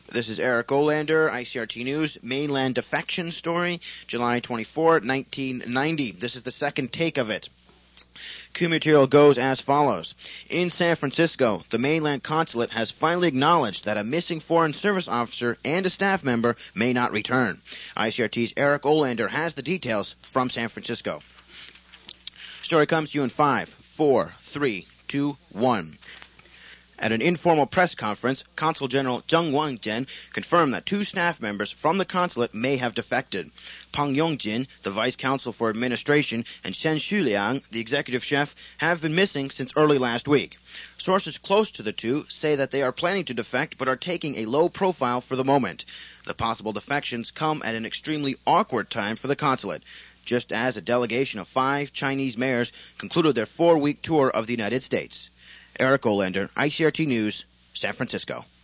This is Eric Olander, ICRT News, Mainland Defection Story, July 24, 1990. This is the second take of it. Q material goes as follows. In San Francisco, the mainland consulate has finally acknowledged that a missing Foreign Service officer and a staff member may not return. ICRT's Eric Olander has the details from San Francisco. Story comes to you in 5, 4, 3, 2, 1. At an informal press conference, Consul General Zheng Wangjian confirmed that 2 staff members from the consulate may have defected. Pang Yongjin, the Vice Counsel for Administration, and Shen Xuliang, the Executive Chef, have been missing since early last week. Sources close to the 2 say that they are planning to defect but are taking a low profile for the moment. The possible defections come at an extremely awkward time for the consulate, just as a delegation of 5 Chinese mayors concluded their 4-week tour of the United States. Eric Olander, ICRT News, San Francisco.